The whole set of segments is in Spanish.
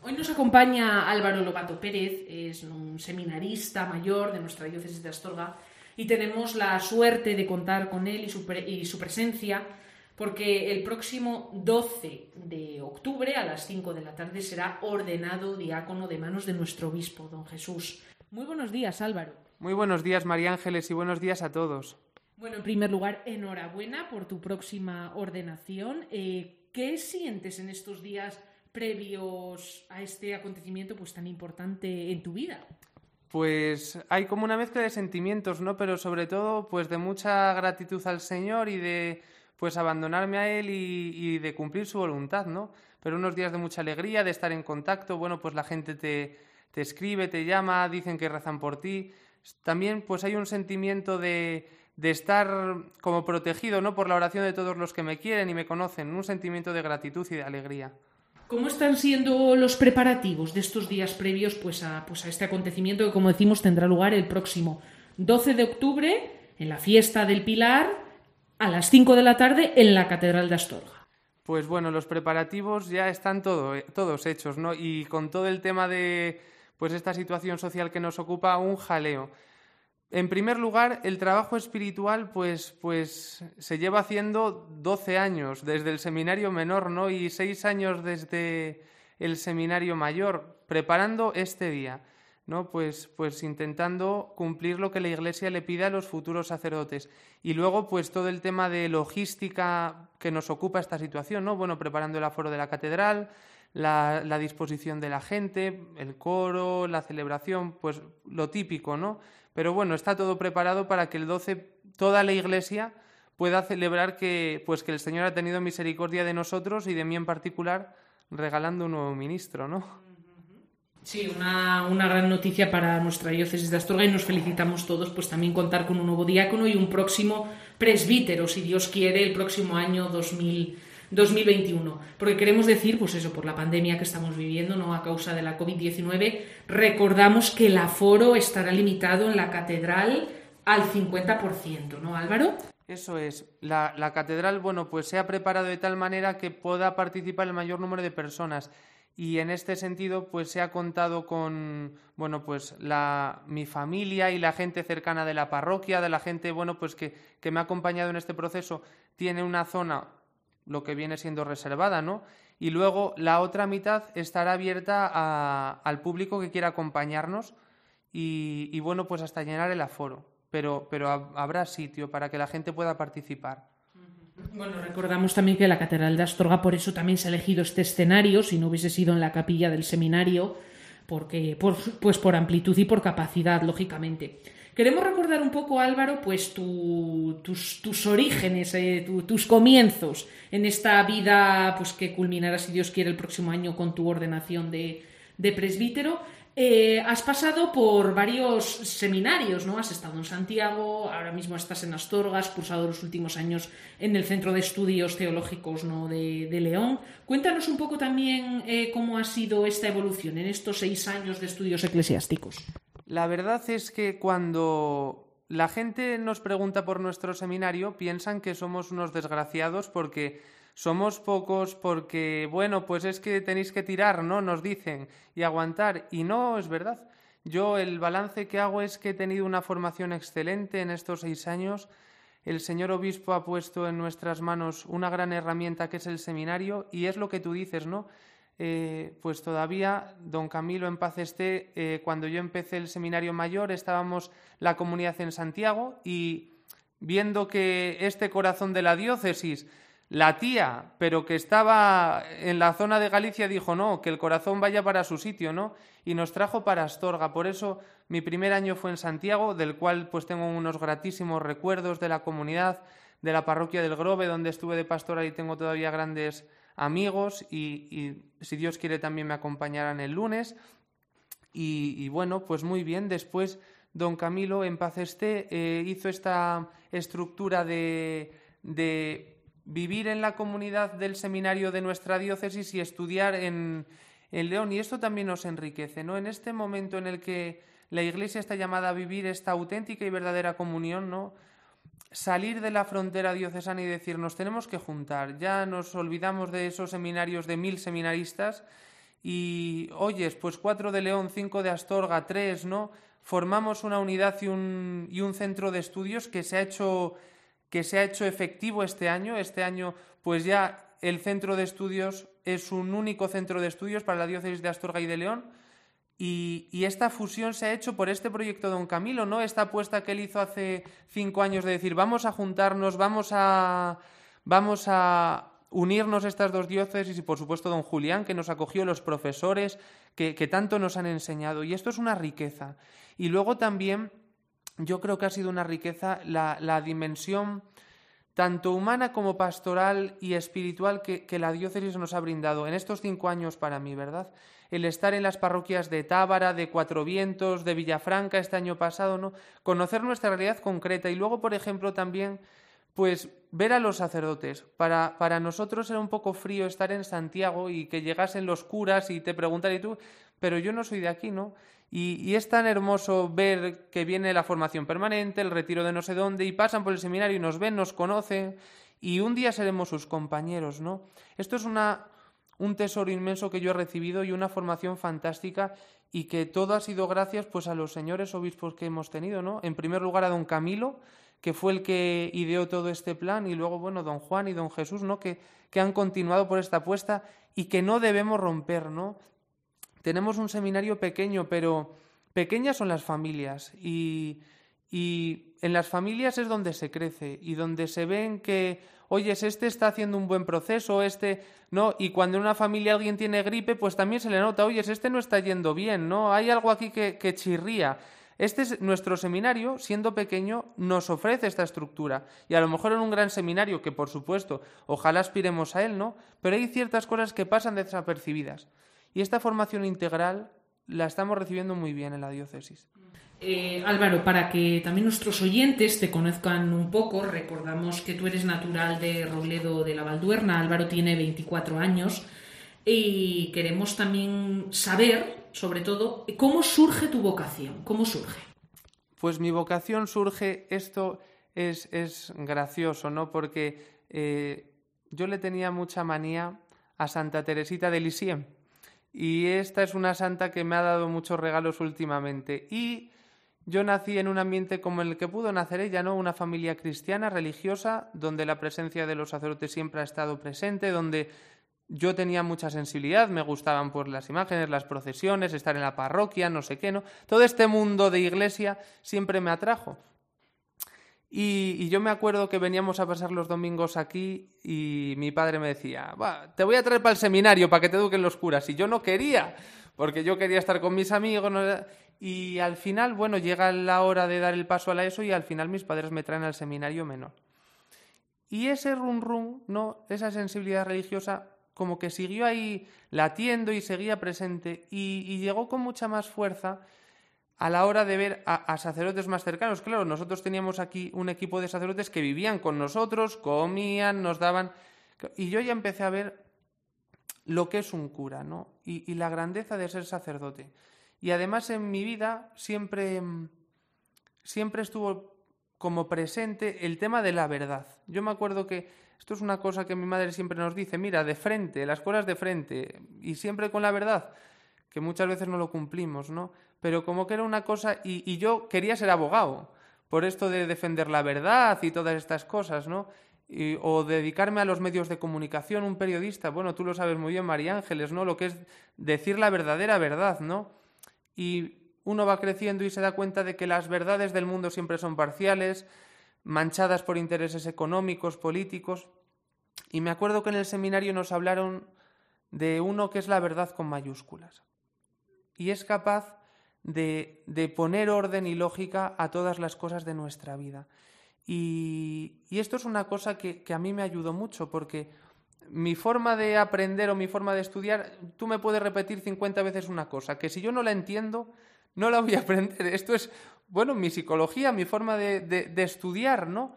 Hoy nos acompaña Álvaro Lobato Pérez, es un seminarista mayor de nuestra diócesis de Astorga y tenemos la suerte de contar con él y su presencia porque el próximo 12 de octubre a las 5 de la tarde será ordenado diácono de manos de nuestro obispo, don Jesús. Muy buenos días, Álvaro. Muy buenos días, María Ángeles, y buenos días a todos. Bueno, en primer lugar, enhorabuena por tu próxima ordenación. ¿Qué sientes en estos días previos a este acontecimiento pues tan importante en tu vida? Pues hay como una mezcla de sentimientos, ¿no? Pero sobre todo, pues de mucha gratitud al Señor y de pues abandonarme a Él y de cumplir su voluntad, ¿no? Pero unos días de mucha alegría, de estar en contacto, bueno, pues la gente te escribe, te llama, dicen que rezan por ti. También pues hay un sentimiento de estar como protegido, ¿no? Por la oración de todos los que me quieren y me conocen, un sentimiento de gratitud y de alegría. ¿Cómo están siendo los preparativos de estos días previos pues a este acontecimiento que, como decimos, tendrá lugar el próximo 12 de octubre en la fiesta del Pilar a las 5 de la tarde en la Catedral de Astorga? Pues bueno, los preparativos ya están todos hechos, ¿no? Y con todo el tema de pues esta situación social que nos ocupa, un jaleo. En primer lugar, el trabajo espiritual pues se lleva haciendo 12 años desde el seminario menor, ¿no? Y 6 años desde el seminario mayor, preparando este día, ¿no? Pues intentando cumplir lo que la Iglesia le pide a los futuros sacerdotes. Y luego, pues todo el tema de logística que nos ocupa esta situación, ¿no? Bueno, preparando el aforo de la catedral, la disposición de la gente, el coro, la celebración, pues lo típico, ¿no? Pero bueno, está todo preparado para que el 12 toda la Iglesia pueda celebrar que el Señor ha tenido misericordia de nosotros y de mí en particular, regalando un nuevo ministro, ¿no? Sí, una gran noticia para nuestra diócesis de Astorga y nos felicitamos todos pues también contar con un nuevo diácono y un próximo presbítero, si Dios quiere, el próximo año 2021. Porque queremos decir, pues eso, por la pandemia que estamos viviendo, ¿no? A causa de la COVID-19, recordamos que el aforo estará limitado en la catedral al 50%, ¿no, Álvaro? Eso es. La catedral, bueno, pues se ha preparado de tal manera que pueda participar el mayor número de personas. Y en este sentido, pues se ha contado con, bueno, pues mi familia y la gente cercana de la parroquia, de la gente, bueno, pues que me ha acompañado en este proceso, tiene una zona, lo que viene siendo reservada, ¿no? Y luego la otra mitad estará abierta al público que quiera acompañarnos y bueno, pues hasta llenar el aforo. Pero habrá sitio para que la gente pueda participar. Bueno, recordamos también que la Catedral de Astorga, por eso también se ha elegido este escenario, si no hubiese sido en la capilla del seminario, porque por amplitud y por capacidad, lógicamente. Queremos recordar un poco, Álvaro, pues tus orígenes, tus comienzos en esta vida pues que culminará, si Dios quiere, el próximo año con tu ordenación de presbítero. Has pasado por varios seminarios, ¿no? Has estado en Santiago, ahora mismo estás en Astorga, has cursado los últimos años en el Centro de Estudios Teológicos, ¿no? de León. Cuéntanos un poco también cómo ha sido esta evolución en estos 6 años de estudios eclesiásticos. La verdad es que cuando la gente nos pregunta por nuestro seminario, piensan que somos unos desgraciados porque somos pocos, porque, bueno, pues es que tenéis que tirar, ¿no? Nos dicen, y aguantar. Y no es verdad. Yo el balance que hago es que he tenido una formación excelente en estos 6 años. El señor obispo ha puesto en nuestras manos una gran herramienta que es el seminario y es lo que tú dices, ¿no? Pues todavía, don Camilo, en paz esté, cuando yo empecé el seminario mayor estábamos la comunidad en Santiago y viendo que este corazón de la diócesis latía, pero que estaba en la zona de Galicia, dijo no, que el corazón vaya para su sitio, ¿no? Y nos trajo para Astorga. Por eso mi primer año fue en Santiago, del cual pues tengo unos gratísimos recuerdos de la comunidad, de la parroquia del Grove, donde estuve de pastoral y tengo todavía grandes amigos y si Dios quiere también me acompañarán el lunes. Y bueno, pues muy bien. Después don Camilo, en paz esté, hizo esta estructura de vivir en la comunidad del seminario de nuestra diócesis y estudiar en León. Y esto también nos enriquece, ¿no? En este momento en el que la Iglesia está llamada a vivir esta auténtica y verdadera comunión, ¿no? Salir de la frontera diocesana y decir, nos tenemos que juntar. Ya nos olvidamos de esos seminarios de 1000 seminaristas y oyes, pues 4 de León, 5 de Astorga, 3, ¿no? Formamos una unidad y un centro de estudios que se ha hecho efectivo este año. Este año, pues ya el centro de estudios es un único centro de estudios para la diócesis de Astorga y de León. Y esta fusión se ha hecho por este proyecto de don Camilo, ¿no? Esta apuesta que él hizo hace 5 años de decir, vamos a juntarnos, vamos a unirnos estas dos diócesis, y por supuesto don Julián, que nos acogió, los profesores que tanto nos han enseñado. Y esto es una riqueza. Y luego también yo creo que ha sido una riqueza la dimensión tanto humana como pastoral y espiritual que la diócesis nos ha brindado en estos 5 años para mí, ¿verdad? El estar en las parroquias de Tábara, de Cuatro Vientos, de Villafranca este año pasado, ¿no? Conocer nuestra realidad concreta y luego, por ejemplo, también pues ver a los sacerdotes. Para nosotros era un poco frío estar en Santiago y que llegasen los curas y te preguntaran, ¿y tú? Pero yo no soy de aquí, ¿no? Y es tan hermoso ver que viene la formación permanente, el retiro de no sé dónde, y pasan por el seminario y nos ven, nos conocen, y un día seremos sus compañeros, ¿no? Esto es un tesoro inmenso que yo he recibido y una formación fantástica, y que todo ha sido gracias pues a los señores obispos que hemos tenido, ¿no? En primer lugar a don Camilo, que fue el que ideó todo este plan, y luego, bueno, don Juan y don Jesús, ¿no? Que han continuado por esta apuesta y que no debemos romper, ¿no? Tenemos un seminario pequeño, pero pequeñas son las familias, y en las familias es donde se crece y donde se ven que, oyes, este está haciendo un buen proceso, ¿no? Y cuando en una familia alguien tiene gripe, pues también se le nota, oyes, este no está yendo bien, ¿no? Hay algo aquí que chirría. Nuestro seminario, siendo pequeño, nos ofrece esta estructura. Y a lo mejor en un gran seminario, que por supuesto, ojalá aspiremos a él, ¿no? Pero hay ciertas cosas que pasan desapercibidas. Y esta formación integral la estamos recibiendo muy bien en la diócesis. Álvaro, para que también nuestros oyentes te conozcan un poco, recordamos que tú eres natural de Robledo de la Valduerna. Álvaro tiene 24 años y queremos también saber, sobre todo, cómo surge tu vocación. ¿Cómo surge? Pues mi vocación surge, esto es gracioso, ¿no? Porque yo le tenía mucha manía a Santa Teresita de Lisieux. Y esta es una santa que me ha dado muchos regalos últimamente. Y yo nací en un ambiente como el que pudo nacer ella, ¿no? Una familia cristiana, religiosa, donde la presencia de los sacerdotes siempre ha estado presente, donde yo tenía mucha sensibilidad, me gustaban pues las imágenes, las procesiones, estar en la parroquia, no sé qué, ¿no? Todo este mundo de iglesia siempre me atrajo. Y yo me acuerdo que veníamos a pasar los domingos aquí y mi padre me decía, te voy a traer para el seminario para que te eduquen los curas. Y yo no quería, porque yo quería estar con mis amigos. ¿No? Y al final, bueno, llega la hora de dar el paso a la ESO y al final mis padres me traen al seminario menor. Y ese rum, ¿no? Esa sensibilidad religiosa como que siguió ahí latiendo y seguía presente y llegó con mucha más fuerza a la hora de ver a sacerdotes más cercanos. Claro, nosotros teníamos aquí un equipo de sacerdotes que vivían con nosotros, comían, nos daban... Y yo ya empecé a ver lo que es un cura, ¿no? Y la grandeza de ser sacerdote. Y además en mi vida siempre estuvo como presente el tema de la verdad. Yo me acuerdo que esto es una cosa que mi madre siempre nos dice, mira, de frente, las cosas de frente, y siempre con la verdad, que muchas veces no lo cumplimos, ¿no? Pero como que era una cosa, y yo quería ser abogado, por esto de defender la verdad y todas estas cosas, ¿no? O dedicarme a los medios de comunicación, un periodista, bueno, tú lo sabes muy bien, María Ángeles, ¿no? Lo que es decir la verdadera verdad, ¿no? Y uno va creciendo y se da cuenta de que las verdades del mundo siempre son parciales, manchadas por intereses económicos, políticos. Y me acuerdo que en el seminario nos hablaron de uno que es la verdad con mayúsculas. Y es capaz de poner orden y lógica a todas las cosas de nuestra vida. Y esto es una cosa que a mí me ayudó mucho, porque mi forma de aprender o mi forma de estudiar, tú me puedes repetir 50 veces una cosa, que si yo no la entiendo, no la voy a aprender. Esto es, bueno, mi psicología, mi forma de estudiar, ¿no?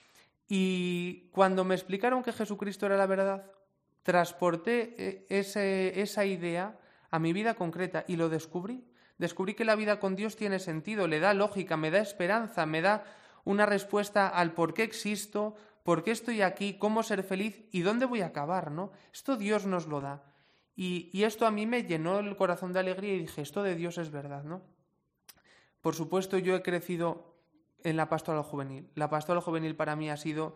Y cuando me explicaron que Jesucristo era la verdad, transporté esa idea a mi vida concreta y lo descubrí. Descubrí que la vida con Dios tiene sentido, le da lógica, me da esperanza, me da una respuesta al por qué existo, por qué estoy aquí, cómo ser feliz y dónde voy a acabar, ¿no? Esto Dios nos lo da. Y esto a mí me llenó el corazón de alegría y dije, esto de Dios es verdad, ¿no? Por supuesto, yo he crecido en la pastoral juvenil. La pastoral juvenil para mí ha sido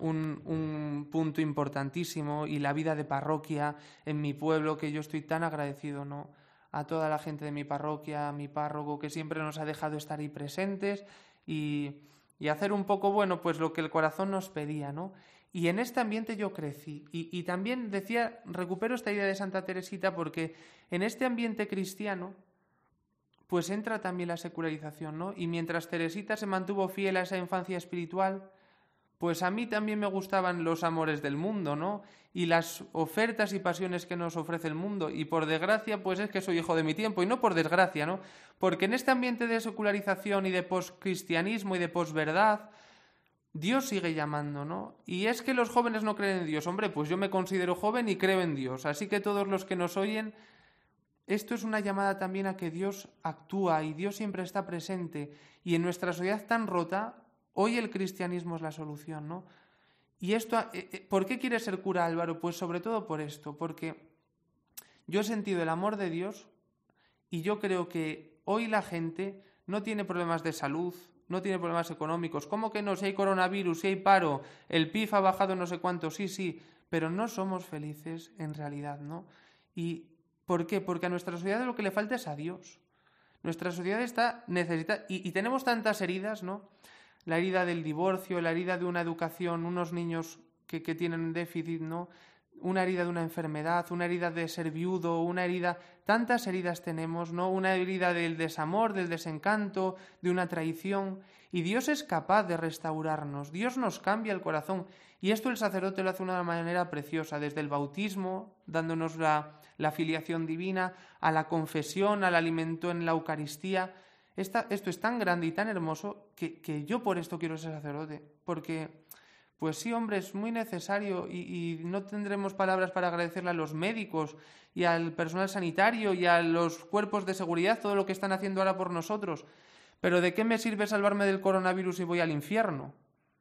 un punto importantísimo, y la vida de parroquia en mi pueblo, que yo estoy tan agradecido, ¿no?, a toda la gente de mi parroquia, a mi párroco, que siempre nos ha dejado estar ahí presentes y hacer un poco, bueno, pues lo que el corazón nos pedía, ¿no? Y en este ambiente yo crecí. Y también decía, recupero esta idea de Santa Teresita, porque en este ambiente cristiano pues entra también la secularización, ¿no? Y mientras Teresita se mantuvo fiel a esa infancia espiritual, pues a mí también me gustaban los amores del mundo, ¿no? Y las ofertas y pasiones que nos ofrece el mundo. Y por desgracia, pues es que soy hijo de mi tiempo. Y no por desgracia, ¿no? Porque en este ambiente de secularización y de poscristianismo y de posverdad, Dios sigue llamando, ¿no? Y es que los jóvenes no creen en Dios. Hombre, pues yo me considero joven y creo en Dios. Así que todos los que nos oyen, esto es una llamada también a que Dios actúa y Dios siempre está presente. Y en nuestra sociedad tan rota, hoy el cristianismo es la solución, ¿no? Y esto, ¿por qué quieres ser cura, Álvaro? Pues sobre todo por esto, porque yo he sentido el amor de Dios y yo creo que hoy la gente no tiene problemas de salud, no tiene problemas económicos. ¿Cómo que no? Si hay coronavirus, si hay paro, el PIB ha bajado no sé cuánto, sí, pero no somos felices en realidad, ¿no? ¿Y por qué? Porque a nuestra sociedad lo que le falta es a Dios. Nuestra sociedad está necesitada, y tenemos tantas heridas, ¿no? La herida del divorcio, la herida de una educación, unos niños que tienen déficit, ¿no? Una herida de una enfermedad, una herida de ser viudo, una herida... Tantas heridas tenemos, ¿no? Una herida del desamor, del desencanto, de una traición. Y Dios es capaz de restaurarnos. Dios nos cambia el corazón. Y esto el sacerdote lo hace de una manera preciosa, desde el bautismo, dándonos la filiación divina, a la confesión, al alimento en la Eucaristía. Esto es tan grande y tan hermoso que yo por esto quiero ser sacerdote. Porque... Pues sí, hombre, es muy necesario y no tendremos palabras para agradecerle a los médicos y al personal sanitario y a los cuerpos de seguridad todo lo que están haciendo ahora por nosotros. Pero ¿de qué me sirve salvarme del coronavirus si voy al infierno?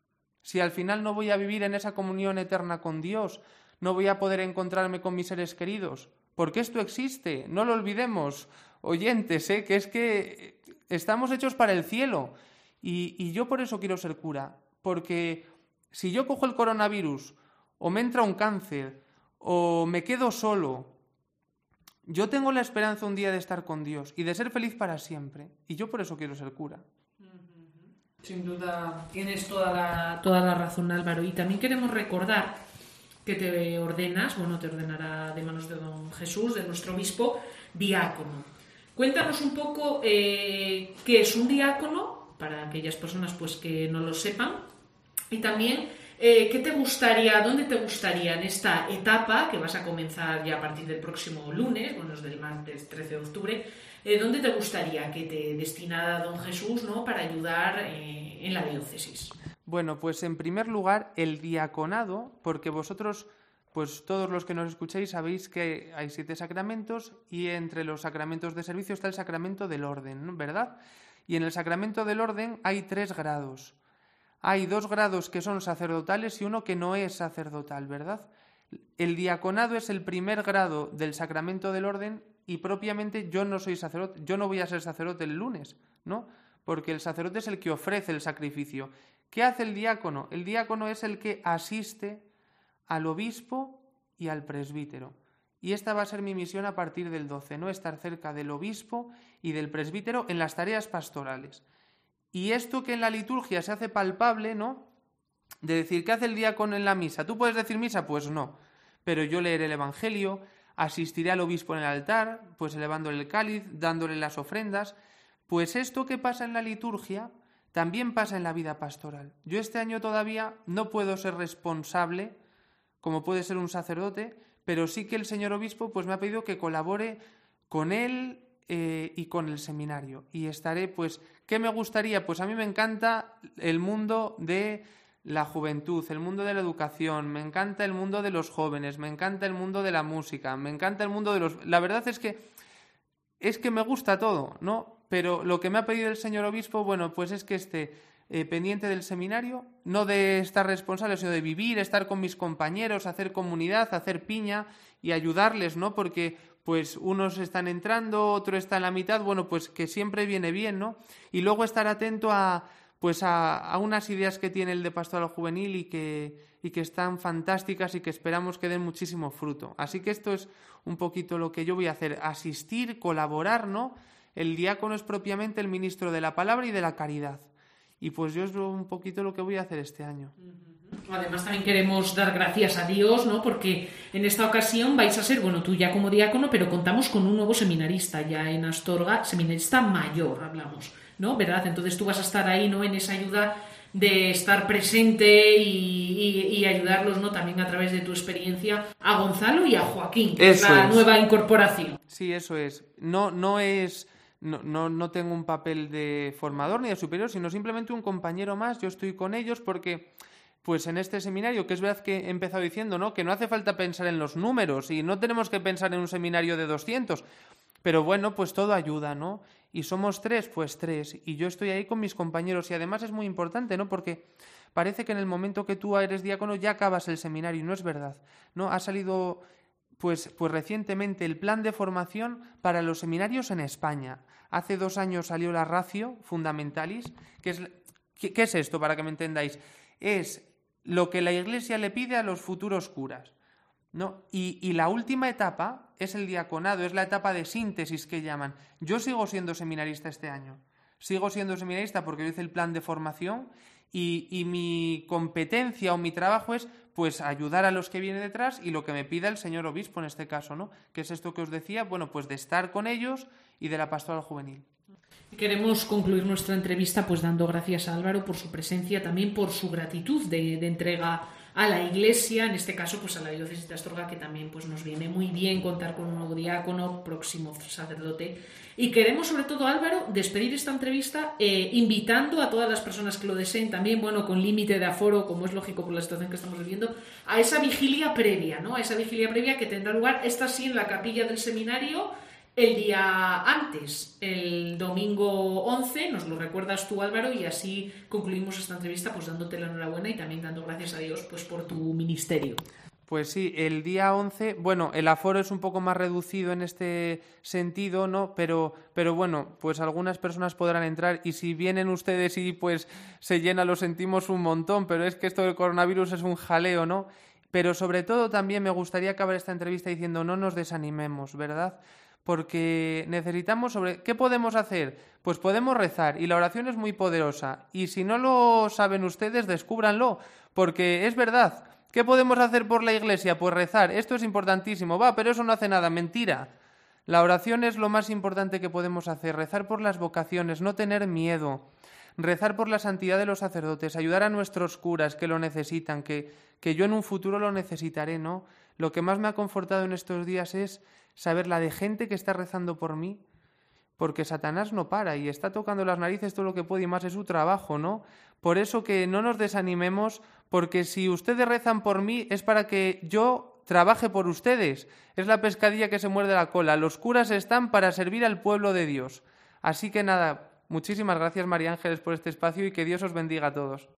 Si al final no voy a vivir en esa comunión eterna con Dios, no voy a poder encontrarme con mis seres queridos. Porque esto existe, no lo olvidemos, oyentes, que es que estamos hechos para el cielo. Y yo por eso quiero ser cura, porque... Si yo cojo el coronavirus, o me entra un cáncer, o me quedo solo, yo tengo la esperanza un día de estar con Dios y de ser feliz para siempre. Y yo por eso quiero ser cura. Sin duda, tienes toda la razón, Álvaro. Y también queremos recordar que te ordenas, te ordenará de manos de don Jesús, de nuestro obispo, diácono. Cuéntanos un poco qué es un diácono, para aquellas personas pues que no lo sepan. Y también, ¿qué te gustaría, dónde te gustaría en esta etapa, que vas a comenzar ya a partir del próximo lunes, es del martes 13 de octubre, dónde te gustaría que te destinara don Jesús, ¿no?, para ayudar en la diócesis? Bueno, pues en primer lugar, el diaconado, porque vosotros, pues todos los que nos escucháis sabéis que hay 7 sacramentos y entre los sacramentos de servicio está el sacramento del orden, ¿verdad? Y en el sacramento del orden hay 3 grados. Hay 2 grados que son sacerdotales y uno que no es sacerdotal, ¿verdad? El diaconado es el primer grado del sacramento del orden y propiamente yo no soy sacerdote, yo no voy a ser sacerdote el lunes, ¿no? Porque el sacerdote es el que ofrece el sacrificio. ¿Qué hace el diácono? El diácono es el que asiste al obispo y al presbítero. Y esta va a ser mi misión a partir del 12, ¿no? Estar cerca del obispo y del presbítero en las tareas pastorales. Y esto que en la liturgia se hace palpable, ¿no? De decir, ¿qué hace el diácono en la misa? ¿Tú puedes decir misa? Pues no. Pero yo leeré el Evangelio, asistiré al obispo en el altar, pues elevándole el cáliz, dándole las ofrendas. Pues esto que pasa en la liturgia también pasa en la vida pastoral. Yo este año todavía no puedo ser responsable, como puede ser un sacerdote, pero sí que el señor obispo pues me ha pedido que colabore con él y con el seminario. Y estaré, pues, ¿qué me gustaría? Pues a mí me encanta el mundo de la juventud, el mundo de la educación, me encanta el mundo de los jóvenes, me encanta el mundo de la música, me encanta el mundo de los... La verdad es que me gusta todo, ¿no? Pero lo que me ha pedido el señor obispo, bueno, pues es que esté pendiente del seminario, no de estar responsable, sino de vivir, estar con mis compañeros, hacer comunidad, hacer piña y ayudarles, ¿no? Porque pues unos están entrando, otro está en la mitad, bueno, pues que siempre viene bien, ¿no? Y luego estar atento a unas ideas que tiene el de Pastoral Juvenil y que están fantásticas y que esperamos que den muchísimo fruto. Así que esto es un poquito lo que yo voy a hacer, asistir, colaborar, ¿no? El diácono es propiamente el ministro de la palabra y de la caridad. Y pues yo es un poquito lo que voy a hacer este año. Además también queremos dar gracias a Dios, ¿no? Porque en esta ocasión vais a ser, bueno, tú ya como diácono, pero contamos con un nuevo seminarista ya en Astorga, seminarista mayor, hablamos, ¿no? ¿Verdad? Entonces tú vas a estar ahí, ¿no? En esa ayuda de estar presente y ayudarlos, ¿no? También a través de tu experiencia a Gonzalo y a Joaquín, que es la nueva incorporación. Sí, eso es. No tengo un papel de formador ni de superior, sino simplemente un compañero más. Yo estoy con ellos porque, pues en este seminario, que es verdad que he empezado diciendo, ¿no? Que no hace falta pensar en los números y no tenemos que pensar en un seminario de 200, pero bueno, pues todo ayuda, ¿no? Y somos 3, pues 3, y yo estoy ahí con mis compañeros y además es muy importante, ¿no? Porque parece que en el momento que tú eres diácono ya acabas el seminario y no es verdad, ¿no? Ha salido pues recientemente el plan de formación para los seminarios en España. Hace 2 años salió la Ratio Fundamentalis, ¿qué es esto? Para que me entendáis. Es lo que la Iglesia le pide a los futuros curas, ¿no? Y la última etapa es el diaconado, es la etapa de síntesis que llaman. Yo sigo siendo seminarista este año. Sigo siendo seminarista porque yo hice el plan de formación y mi competencia o mi trabajo es pues ayudar a los que vienen detrás y lo que me pida el señor obispo en este caso, ¿no? Que es esto que os decía, bueno, pues de estar con ellos y de la pastoral juvenil. Queremos concluir nuestra entrevista pues dando gracias a Álvaro por su presencia, también por su gratitud de entrega a la Iglesia, en este caso pues a la diócesis de Astorga, que también pues nos viene muy bien contar con un nuevo diácono, próximo sacerdote. Y queremos sobre todo, Álvaro, despedir esta entrevista invitando a todas las personas que lo deseen, también bueno, con límite de aforo, como es lógico por la situación que estamos viviendo, a esa vigilia previa, ¿no? A esa vigilia previa que tendrá lugar, esta sí, en la capilla del seminario, el día antes, el domingo 11, nos lo recuerdas tú, Álvaro, y así concluimos esta entrevista pues dándote la enhorabuena y también dando gracias a Dios pues por tu ministerio. Pues sí, el día 11, bueno, el aforo es un poco más reducido en este sentido, ¿no? Pero bueno, pues algunas personas podrán entrar y si vienen ustedes y pues se llena, lo sentimos un montón, pero es que esto del coronavirus es un jaleo, ¿no? Pero sobre todo también me gustaría acabar esta entrevista diciendo no nos desanimemos, ¿verdad? Porque necesitamos ¿qué podemos hacer? Pues podemos rezar y la oración es muy poderosa y si no lo saben ustedes, descúbranlo, porque es verdad. ¿Qué podemos hacer por la Iglesia? Pues rezar. Esto es importantísimo. Pero eso no hace nada. Mentira. La oración es lo más importante que podemos hacer. Rezar por las vocaciones, no tener miedo. Rezar por la santidad de los sacerdotes, ayudar a nuestros curas que lo necesitan, que yo en un futuro lo necesitaré, ¿no? Lo que más me ha confortado en estos días es saber la de gente que está rezando por mí, porque Satanás no para y está tocando las narices todo lo que puede y más es su trabajo, ¿no? Por eso que no nos desanimemos, porque si ustedes rezan por mí es para que yo trabaje por ustedes. Es la pescadilla que se muerde la cola. Los curas están para servir al pueblo de Dios. Así que nada, muchísimas gracias María Ángeles por este espacio y que Dios os bendiga a todos.